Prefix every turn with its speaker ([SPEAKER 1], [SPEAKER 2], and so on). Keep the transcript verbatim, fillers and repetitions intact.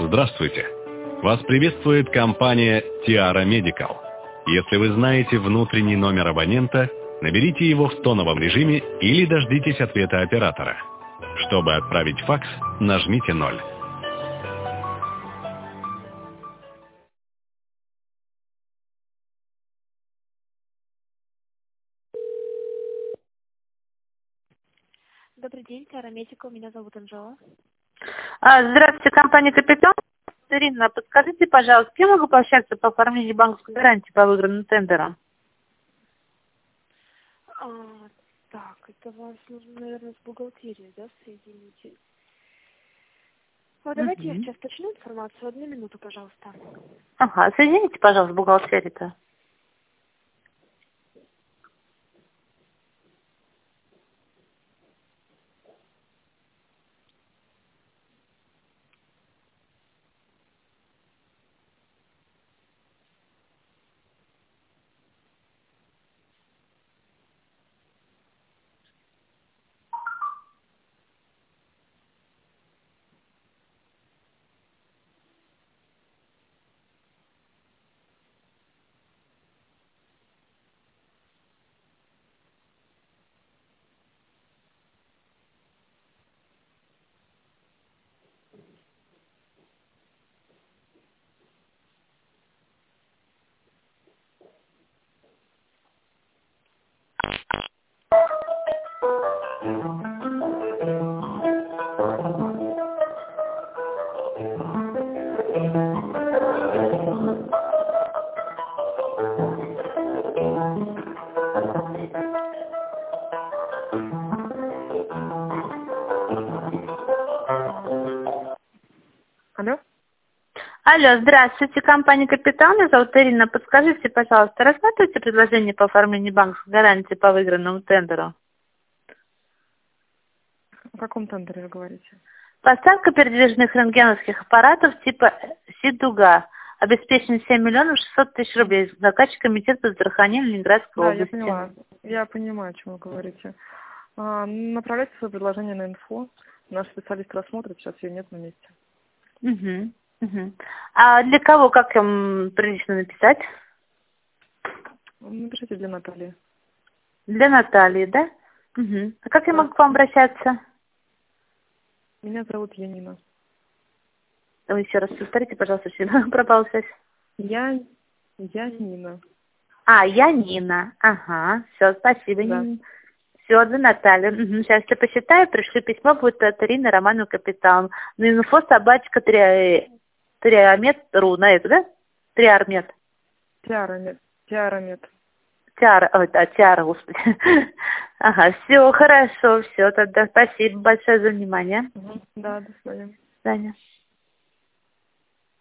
[SPEAKER 1] Здравствуйте! Вас приветствует компания Tiara Medical. Если вы знаете внутренний номер абонента, наберите его в тоновом режиме или дождитесь ответа оператора. Чтобы отправить факс, нажмите ноль.
[SPEAKER 2] Добрый день, Tiara Medical, меня зовут Анжела.
[SPEAKER 3] А, Здравствуйте, компания «Капитан». Ирина, подскажите, пожалуйста, с кем могу пообщаться по оформлению банковской гарантии по выигранным тендерам?
[SPEAKER 2] А, так, это вас нужно, наверное, с бухгалтерией, да, соедините? Ну, давайте я
[SPEAKER 3] Мгм.
[SPEAKER 2] сейчас уточню информацию. Одну минуту, пожалуйста.
[SPEAKER 3] Ага, соедините, пожалуйста, бухгалтерию-то.
[SPEAKER 2] Алло?
[SPEAKER 3] Алло, здравствуйте, компания «Капитан». Меня зовут Ирина. Подскажите, пожалуйста, рассматриваете предложение по оформлению банковской гарантии по выигранному тендеру?
[SPEAKER 2] О каком тендере вы говорите?
[SPEAKER 3] Поставка передвижных рентгеновских аппаратов типа Си-Дуга. Обеспечено семь миллионов шестьсот тысяч рублей. Заказчик комитет по здравоохранению Ленинградской
[SPEAKER 2] Да, я
[SPEAKER 3] области.
[SPEAKER 2] поняла. Я понимаю, о чем вы говорите. А, направляйте свое предложение на инфо. Наш специалист рассмотрит, сейчас ее нет на месте.
[SPEAKER 3] Угу, угу. А для кого, как им прилично написать?
[SPEAKER 2] Напишите для Натальи.
[SPEAKER 3] Для Натальи, да? Угу. А как я
[SPEAKER 2] Да.
[SPEAKER 3] могу к вам обращаться?
[SPEAKER 2] Меня зовут Янина.
[SPEAKER 3] Вы еще раз повторите, пожалуйста, сюда пропала связь.
[SPEAKER 2] Я... Я Нина.
[SPEAKER 3] А, я Нина. Ага, все, спасибо,
[SPEAKER 2] Да.
[SPEAKER 3] Нина. Все, для Натальи. Угу. Сейчас я посчитаю, пришлю письмо, будет от Ирины Роману Капитану. Ну, инфо собачка триамет.ру, на это, да? Триармет.
[SPEAKER 2] Тиара Мед. Тиара Мед.
[SPEAKER 3] Тиара, ой, да, Тиара, господи. Ага, все, хорошо, все, тогда спасибо большое за внимание.
[SPEAKER 2] Угу. Да, до свидания.
[SPEAKER 3] До свидания.